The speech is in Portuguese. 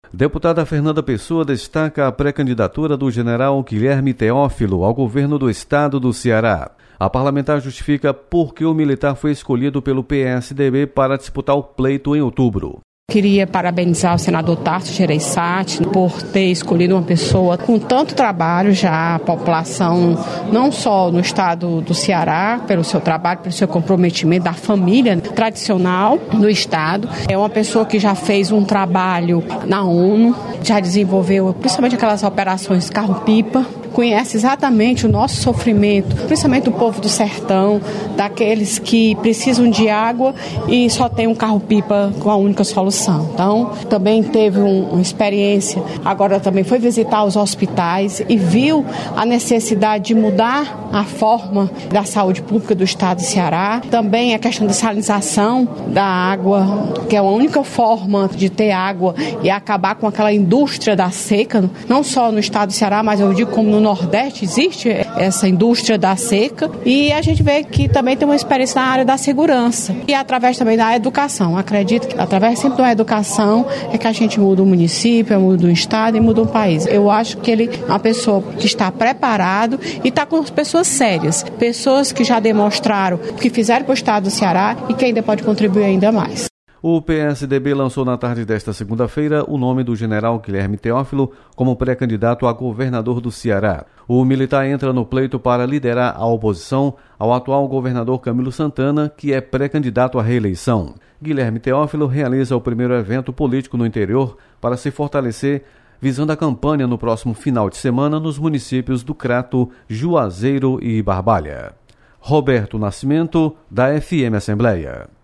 Deputada Fernanda Pessoa destaca a pré-candidatura do general Guilherme Teófilo ao governo do estado do Ceará. A parlamentar justifica por que o militar foi escolhido pelo PSDB para disputar o pleito em outubro. Queria parabenizar o senador Tarso Gereissati por ter escolhido uma pessoa com tanto trabalho já, a população não só no estado do Ceará, pelo seu trabalho, pelo seu comprometimento da família tradicional do estado. É uma pessoa que já fez um trabalho na ONU, já desenvolveu principalmente aquelas operações carro-pipa, conhece exatamente o nosso sofrimento, principalmente do povo do sertão, daqueles que precisam de água e só tem um carro-pipa com a única solução. Então, também teve uma experiência, agora também foi visitar os hospitais e viu a necessidade de mudar a forma da saúde pública do estado do Ceará. Também a questão da salinização da água, que é a única forma de ter água e acabar com aquela indústria da seca, não só no estado do Ceará, mas eu digo como no Nordeste existe essa indústria da seca, e a gente vê que também tem uma experiência na área da segurança e através também da educação. Acredito que através sempre da educação é que a gente muda o município, muda o estado e muda o país. Eu acho que ele é uma pessoa que está preparado e está com pessoas sérias, pessoas que já demonstraram que fizeram para o estado do Ceará e que ainda pode contribuir ainda mais. O PSDB lançou na tarde desta segunda-feira o nome do general Guilherme Teófilo como pré-candidato a governador do Ceará. O militar entra no pleito para liderar a oposição ao atual governador Camilo Santana, que é pré-candidato à reeleição. Guilherme Teófilo realiza o primeiro evento político no interior para se fortalecer, visando a campanha no próximo final de semana nos municípios do Crato, Juazeiro e Barbalha. Roberto Nascimento, da FM Assembleia.